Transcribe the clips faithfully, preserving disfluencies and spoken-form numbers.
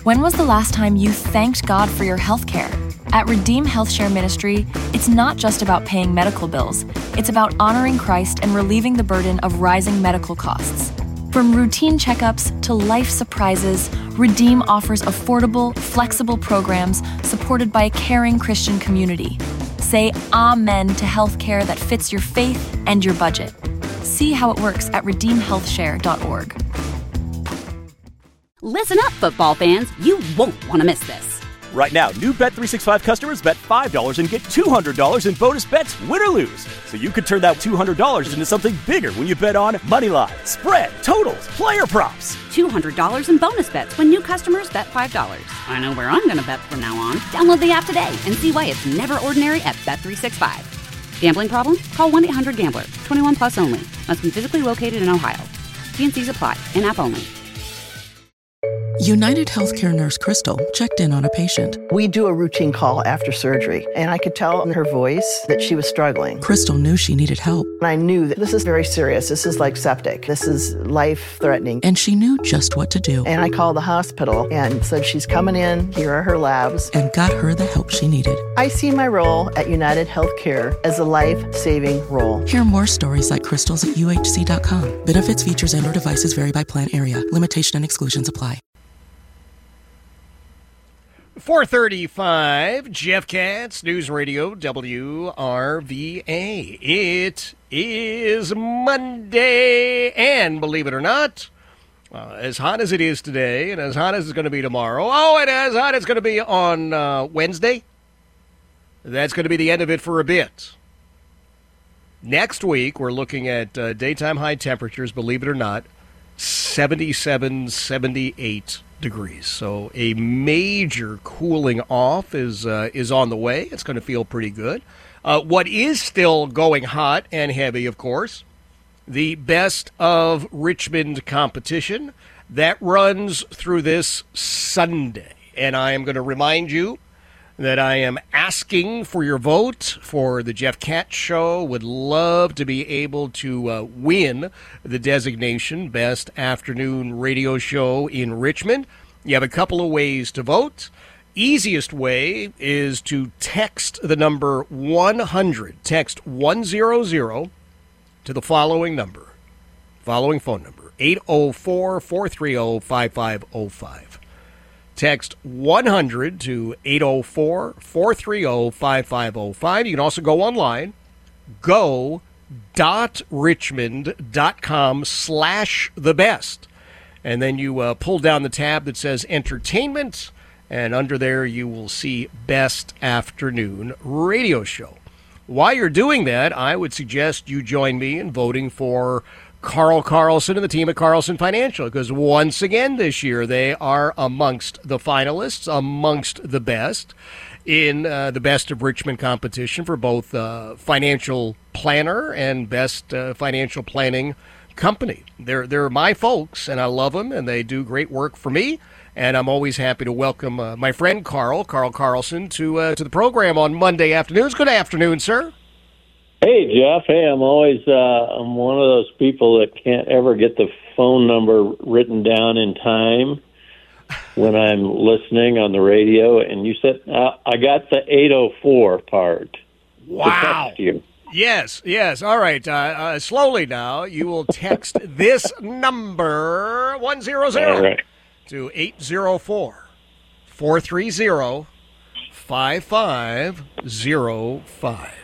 When was the last time you thanked God for your health care? At Redeem Health Share Ministry, it's not just about paying medical bills. It's about honoring Christ and relieving the burden of rising medical costs. From routine checkups to life surprises, Redeem offers affordable, flexible programs supported by a caring Christian community. Say amen to health care that fits your faith and your budget. See how it works at redeem health share dot org. Listen up, football fans. You won't want to miss this. Right now, new Bet three sixty-five customers bet five dollars and get two hundred dollars in bonus bets, win or lose. So you could turn that two hundred dollars into something bigger when you bet on money line, spread, totals, player props. two hundred dollars in bonus bets when new customers bet five dollars. I know where I'm going to bet from now on. Download the app today and see why it's never ordinary at Bet three sixty-five. Gambling problem? Call one eight hundred gambler. twenty-one plus only. Must be physically located in Ohio. T and C's apply. In-app only. United Healthcare nurse Crystal checked in on a patient. We do a routine call after surgery, and I could tell in her voice that she was struggling. Crystal knew she needed help. And I knew that this is very serious. This is like septic. This is life-threatening. And she knew just what to do. And I called the hospital and said, she's coming in. Here are her labs. And got her the help she needed. I see my role at United Healthcare as a life-saving role. Hear more stories like Crystal's at U H C dot com. Benefits, features, and or devices vary by plan area. Limitation and exclusions apply. four thirty-five, Jeff Katz, News Radio, W R V A. It is Monday, and believe it or not, uh, as hot as it is today, and as hot as it's going to be tomorrow, oh, and as hot as it's going to be on uh, Wednesday, that's going to be the end of it for a bit. Next week, we're looking at uh, daytime high temperatures, believe it or not, seventy-seven, seventy-eight degrees. So a major cooling off is uh, is on the way. It's going to feel pretty good. Uh, what is still going hot and heavy, of course, the Best of Richmond competition that runs through this Sunday. And I am going to remind you that I am asking for your vote for the Jeff Katz Show. Would love to be able to uh, win the designation Best Afternoon Radio Show in Richmond. You have a couple of ways to vote. Easiest way is to text the number one hundred. Text one hundred to the following number. Following phone number, eight oh four, four three oh, five five oh five. Text one hundred to eight oh four, four three oh, five five oh five. You can also go online, go dot richmond dot com slash the best. And then you uh, pull down the tab that says Entertainment, and under there you will see Best Afternoon Radio Show. While you're doing that, I would suggest you join me in voting for Carl Carlson and the team at Carlson Financial, because once again this year they are amongst the finalists, amongst the best in uh, the Best of Richmond competition for both uh, financial planner and best uh, financial planning company. They're they're my folks, and I love them, and they do great work for me. And I'm always happy to welcome uh, my friend Carl, Carl Carlson, to uh, to the program on Monday afternoons. Good afternoon, sir. Hey, Jeff. Hey, I'm always uh, I'm one of those people that can't ever get the phone number written down in time when I'm listening on the radio. And you said uh, I got the eight oh four part. Wow. To text you. Yes, yes. All right. Uh, uh, slowly now, you will text this number one hundred right. to eight oh four, four three oh, five five oh five.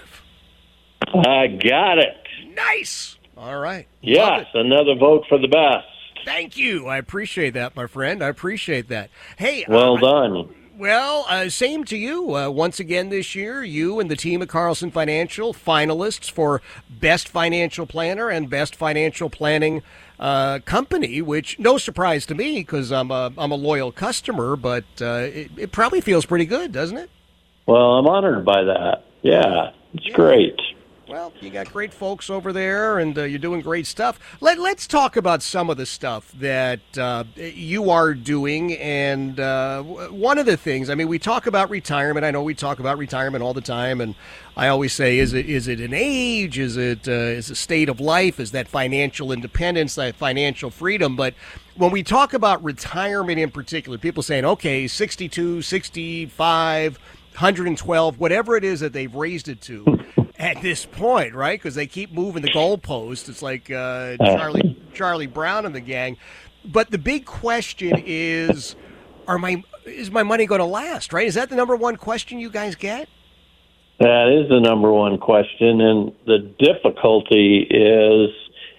I got it. Nice. All right. Yes, another vote for the best. Thank you. I appreciate that, my friend. I appreciate that. Hey. Well uh, done. Well, uh, same to you. Uh, once again this year, you and the team at Carlson Financial, finalists for Best Financial Planner and Best Financial Planning uh, Company, which, no surprise to me because I'm a, I'm a loyal customer, but uh, it, it probably feels pretty good, doesn't it? Well, I'm honored by that. Yeah, it's yeah. great. Well, you got great folks over there, and uh, you're doing great stuff. Let, let's talk about some of the stuff that uh, you are doing. And uh, one of the things, I mean, we talk about retirement. I know we talk about retirement all the time, and I always say, is it is it an age? Is it uh, is a state of life? Is that financial independence, that financial freedom? But when we talk about retirement in particular, people saying, okay, sixty-two, sixty-five, one hundred twelve, whatever it is that they've raised it to at this point, right? Because they keep moving the goalposts. It's like uh, Charlie Charlie Brown and the gang. But the big question is, are my is my money going to last, right? Is that the number one question you guys get? That is the number one question, and the difficulty is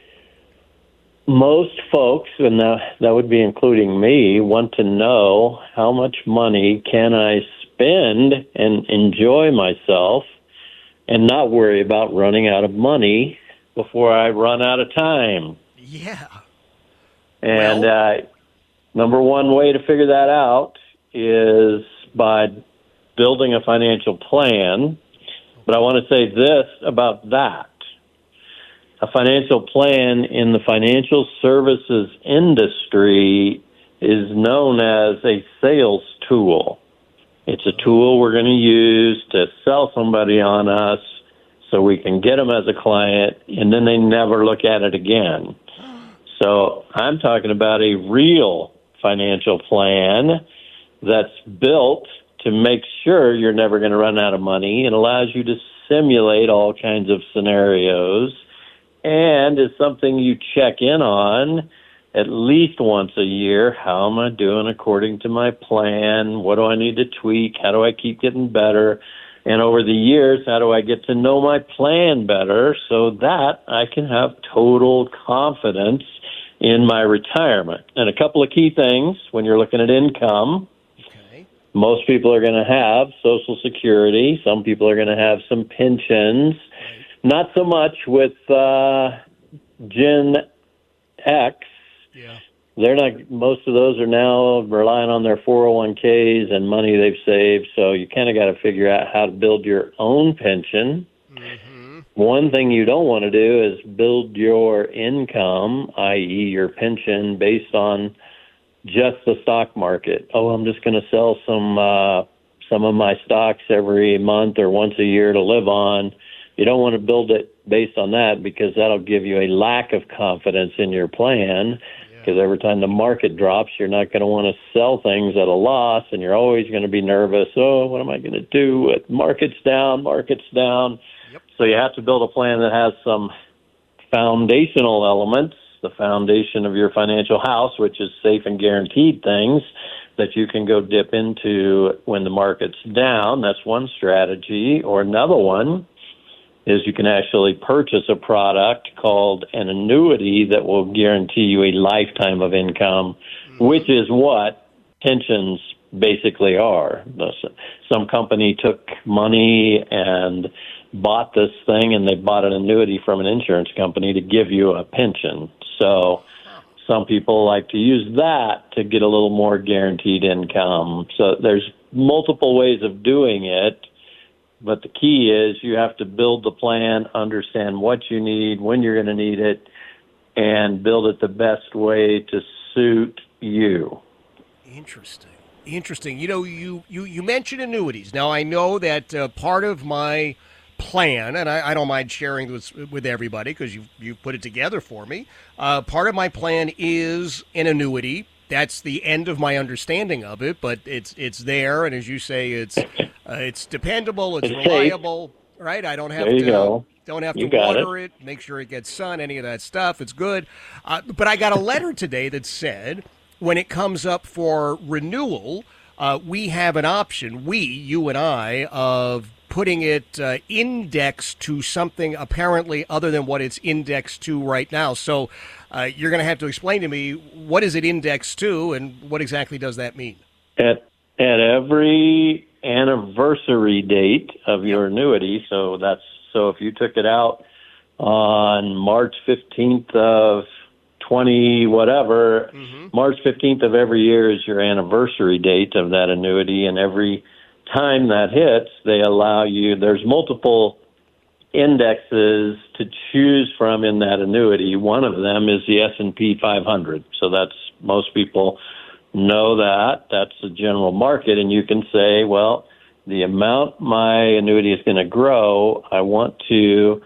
most folks, and that, that would be including me, want to know how much money can I spend and enjoy myself and not worry about running out of money before I run out of time. Yeah. And well, uh, number one way to figure that out is by building a financial plan. But I want to say this about that. A financial plan in the financial services industry is known as a sales tool. It's a tool we're going to use to sell somebody on us so we can get them as a client, and then they never look at it again. So I'm talking about a real financial plan that's built to make sure you're never going to run out of money. It allows you to simulate all kinds of scenarios and is something you check in on at least once a year. How am I doing according to my plan? What do I need to tweak? How do I keep getting better? And over the years, how do I get to know my plan better so that I can have total confidence in my retirement? And a couple of key things when you're looking at income. Most people are going to have Social Security. Some people are going to have some pensions. Not so much with uh, Gen X. Yeah. They're not. Most of those are now relying on their four oh one k's and money they've saved. So you kind of got to figure out how to build your own pension. Mm-hmm. One thing you don't want to do is build your income, that is your pension, based on just the stock market. Oh, I'm just going to sell some uh, some of my stocks every month or once a year to live on. You don't want to build it based on that because that'll give you a lack of confidence in your plan. Because yeah. every time the market drops, you're not going to want to sell things at a loss, and you're always going to be nervous. Oh, what am I going to do? Market's down, market's down. Yep. So you have to build a plan that has some foundational elements. The foundation of your financial house, which is safe and guaranteed things that you can go dip into when the market's down. That's one strategy. Or another one is you can actually purchase a product called an annuity that will guarantee you a lifetime of income, which is what pensions basically are. Some company took money and bought this thing, and they bought an annuity from an insurance company to give you a pension. So some people like to use that to get a little more guaranteed income. So there's multiple ways of doing it, but the key is you have to build the plan, understand what you need, when you're going to need it, and build it the best way to suit you. Interesting. Interesting. You know, you, you, you mentioned annuities. Now, I know that uh, part of my plan, and I, I don't mind sharing this with everybody because you you put it together for me. Uh, part of my plan is an annuity. That's the end of my understanding of it, but it's it's there, and as you say, it's uh, it's dependable, it's, it's reliable, safe. Right? I don't have there you to go. don't have you to water it. it, make sure it gets sun, any of that stuff. It's good. Uh, but I got a letter today that said when it comes up for renewal, uh, we have an option. We, you and I, of putting it uh, indexed to something apparently other than what it's indexed to right now. So uh, you're going to have to explain to me, what is it indexed to, and what exactly does that mean? At at every anniversary date of your annuity, so that's so if you took it out on March fifteenth of twenty whatever, mm-hmm. March fifteenth of every year is your anniversary date of that annuity, and every time that hits, they allow you, there's multiple indexes to choose from in that annuity. One of them is the S and P five hundred. So that's, most people know that. That's the general market. And you can say, well, the amount my annuity is going to grow, I want to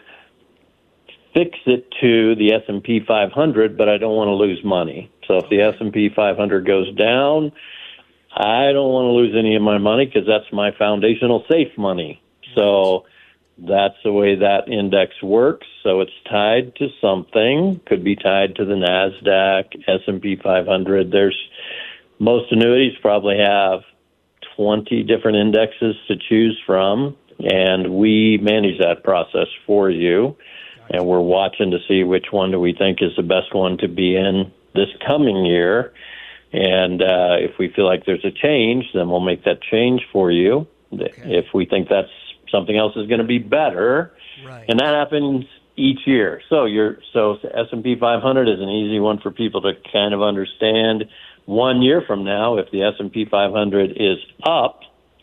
fix it to the S and P five hundred, but I don't want to lose money. So if the S and P five hundred goes down, I don't want to lose any of my money because that's my foundational safe money. So that's the way that index works. So it's tied to something. Could be tied to the NASDAQ, S and P five hundred. There's most annuities probably have twenty different indexes to choose from, and we manage that process for you. And we're watching to see which one do we think is the best one to be in this coming year. And uh, if we feel like there's a change, then we'll make that change for you. Okay. If we think that's something else is going to be better, right. And that happens each year. So you're so S and P five hundred is an easy one for people to kind of understand. One year from now, if the S and P five hundred is up,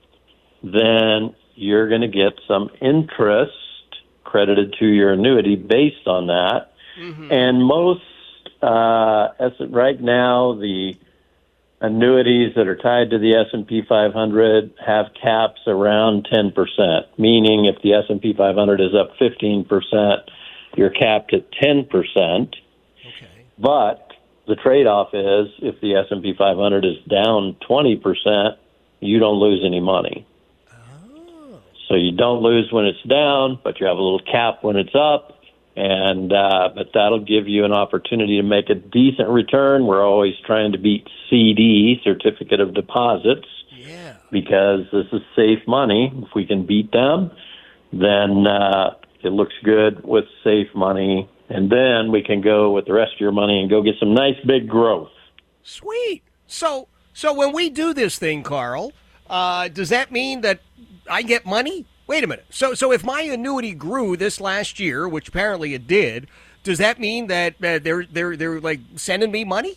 then you're going to get some interest credited to your annuity based on that. Mm-hmm. And most, uh, as right now, the annuities that are tied to the S and P five hundred have caps around ten percent, meaning if the S and P five hundred is up fifteen percent, you're capped at ten percent. Okay. But the trade-off is if the S and P five hundred is down twenty percent, you don't lose any money. Oh. So you don't lose when it's down, but you have a little cap when it's up. And uh, but that'll give you an opportunity to make a decent return. We're always trying to beat C D, certificate of deposits, yeah, because this is safe money. If we can beat them, then uh, it looks good with safe money. And then we can go with the rest of your money and go get some nice big growth. Sweet. So, so when we do this thing, Carl, uh, does that mean that I get money? Wait a minute. So so if my annuity grew this last year, which apparently it did, does that mean that uh, they're they're they're like sending me money?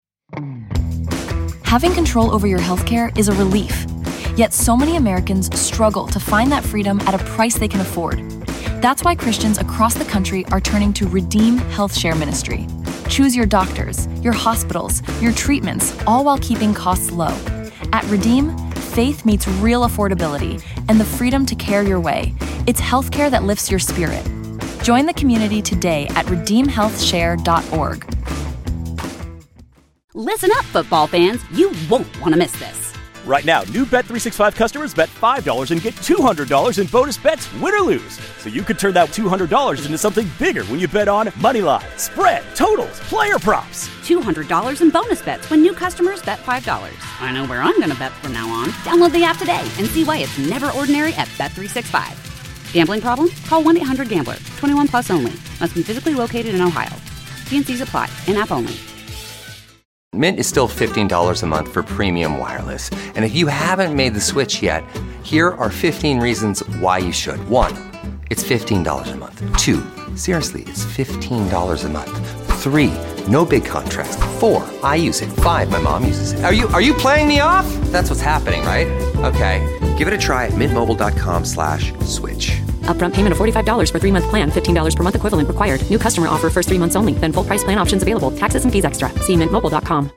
Having control over your healthcare is a relief. Yet so many Americans struggle to find that freedom at a price they can afford. That's why Christians across the country are turning to Redeem Health Share Ministry. Choose your doctors, your hospitals, your treatments, all while keeping costs low. At Redeem, faith meets real affordability and the freedom to care your way. It's healthcare that lifts your spirit. Join the community today at redeem health share dot org. Listen up, football fans. You won't want to miss this. Right now, new Bet three sixty-five customers bet five dollars and get two hundred dollars in bonus bets, win or lose. So you could turn that two hundred dollars into something bigger when you bet on moneyline, spread, totals, player props. two hundred dollars in bonus bets when new customers bet five dollars. I know where I'm going to bet from now on. Download the app today and see why it's never ordinary at Bet three sixty-five. Gambling problem? Call one eight hundred gambler. twenty-one plus only. Must be physically located in Ohio. T and C's apply. In-app only. Mint is still fifteen dollars a month for premium wireless. And if you haven't made the switch yet, here are fifteen reasons why you should. One, it's fifteen dollars a month. Two, seriously, it's fifteen dollars a month. Three, no big contracts. Four, I use it. Five, my mom uses it. Are you are you playing me off? That's what's happening, right? Okay, give it a try at mintmobile.com slash switch. Upfront payment of forty-five dollars for three-month plan, fifteen dollars per month equivalent required. New customer offer first three months only. Then full price plan options available. Taxes and fees extra. See mint mobile dot com.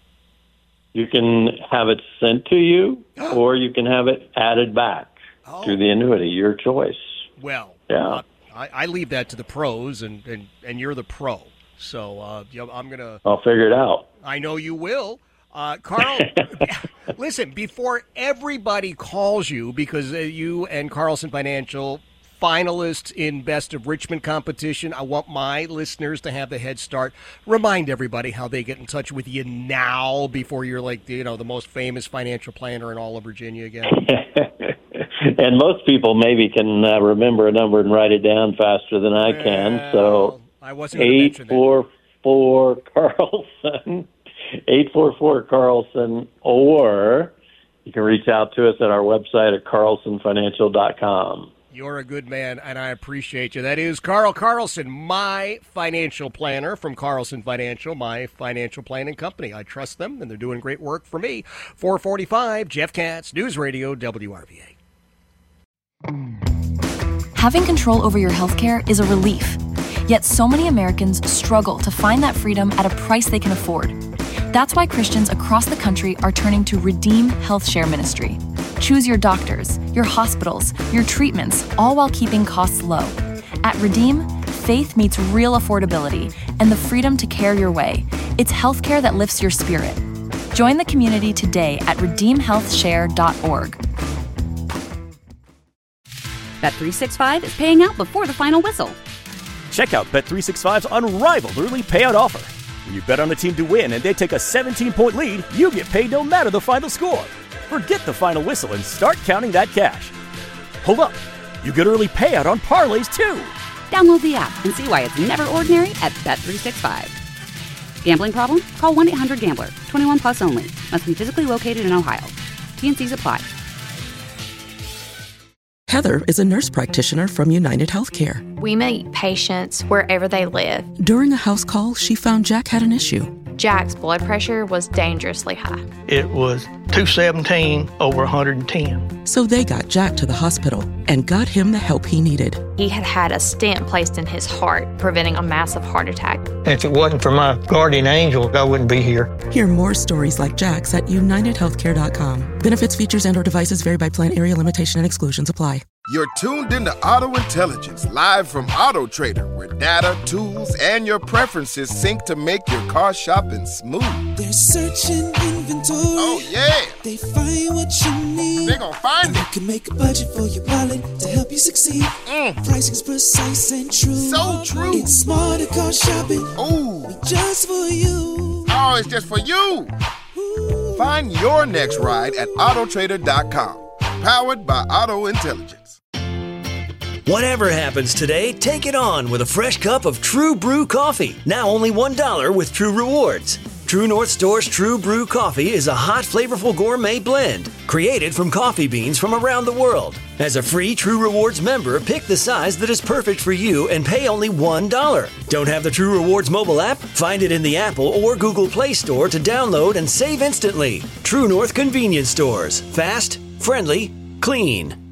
You can have it sent to you, or you can have it added back oh. to the annuity. Your choice. Well, yeah. uh, I, I leave that to the pros, and, and, and you're the pro. So uh, you know, I'm going to... I'll figure it out. I know you will. Uh, Carl, listen, before everybody calls you, because uh, you and Carlson Financial, finalists in Best of Richmond competition, I want my listeners to have the head start. Remind everybody how they get in touch with you now before you're like, you know, the most famous financial planner in all of Virginia again. And most people maybe can uh, remember a number and write it down faster than I can. Well, so I wasn't eight four four Carlson. eight four four Carlson, or you can reach out to us at our website at carlson financial dot com. You're a good man, and I appreciate you. That is Carl Carlson, my financial planner from Carlson Financial, my financial planning company. I trust them, and they're doing great work for me. four forty-five, Jeff Katz, News Radio, W R V A. Having control over your healthcare is a relief. Yet so many Americans struggle to find that freedom at a price they can afford. That's why Christians across the country are turning to Redeem Health Share Ministry. Choose your doctors, your hospitals, your treatments, all while keeping costs low. At Redeem, faith meets real affordability and the freedom to care your way. It's healthcare that lifts your spirit. Join the community today at redeem health share dot org. Bet three sixty-five is paying out before the final whistle. Check out Bet three sixty-five's unrivaled early payout offer. When you bet on a team to win and they take a seventeen-point lead, you get paid no matter the final score. Forget the final whistle and start counting that cash. Hold up. You get early payout on parlays, too. Download the app and see why it's never ordinary at Bet three sixty-five. Gambling problem? Call one eight hundred gambler. twenty-one plus only. Must be physically located in Ohio. T N Cs apply. Heather is a nurse practitioner from United Healthcare. We meet patients wherever they live. During a house call, she found Jack had an issue. Jack's blood pressure was dangerously high. It was two seventeen over one hundred ten. So they got Jack to the hospital and got him the help he needed. He had had a stent placed in his heart, preventing a massive heart attack. If it wasn't for my guardian angel, I wouldn't be here. Hear more stories like Jack's at united healthcare dot com. Benefits, features, and or devices vary by plan, area, limitation, and exclusions apply. You're tuned into Auto Intelligence, live from Auto Trader, where data, tools, and your preferences sync to make your car shopping smooth. They're searching inventory. Oh, yeah. They find what you need. They're gonna find and it. You can make a budget for your wallet to help you succeed. Mm. Pricing's precise and true. So true. It's smarter car shopping. Ooh. Just for you. Oh, it's just for you. Ooh. Find your next ride at auto trader dot com. Powered by Auto Intelligence. Whatever happens today, take it on with a fresh cup of True Brew coffee. Now only one dollar with True Rewards. True North Store's True Brew coffee is a hot, flavorful gourmet blend created from coffee beans from around the world. As a free True Rewards member, pick the size that is perfect for you and pay only one dollar. Don't have the True Rewards mobile app? Find it in the Apple or Google Play Store to download and save instantly. True North Convenience Stores. Fast, friendly, clean.